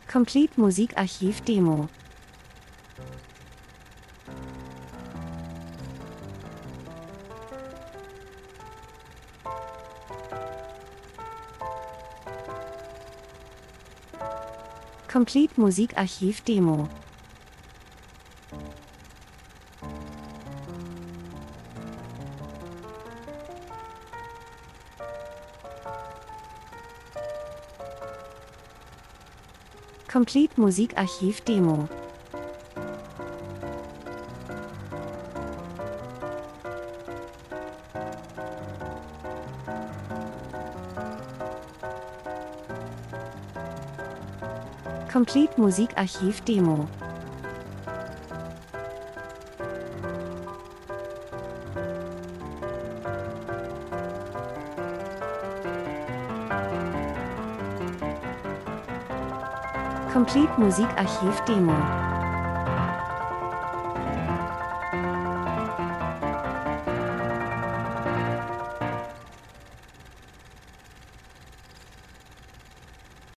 Complete Musikarchiv Demo. Complete Musikarchiv Demo. Complete Musikarchiv Demo. Complete Musikarchiv Demo. Complete Musikarchiv Demo.